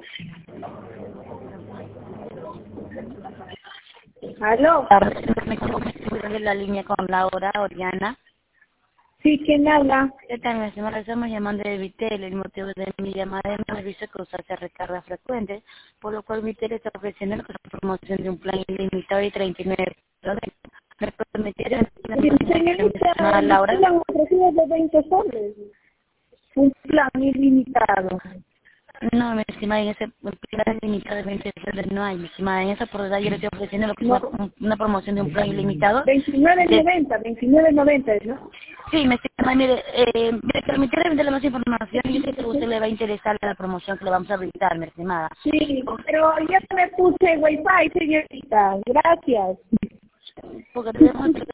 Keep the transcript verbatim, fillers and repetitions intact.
¿Aló? De la línea con Laura Oriana. Sí, ¿quién habla? ¿Qué tal, mi señora? Estamos llamando de Vitel. El motivo de mi llamada es un servicio que usted se recarga frecuente, por lo cual Vitel está ofreciendo la promoción de un plan ilimitado de treinta y nueve dólares. ¿Me permitiría Señorita, Laura? me han ofrecido de veinte soles. Un plan ilimitado. No, mi estimada, en ese plan ilimitado de veinte dólares no hay, mi estimada. En esa oportunidad yo le estoy ofreciendo lo que es No. una, una promoción de un plan ilimitado. veintinueve noventa, veintinueve noventa, ¿no? Sí, me estimada, mire, eh, me permitiría venderle más información y sé que a usted le va a interesar la promoción que le vamos a brindar, mi estimada. Sí, pero ya me puse wifi, señorita. Gracias. Porque tenemos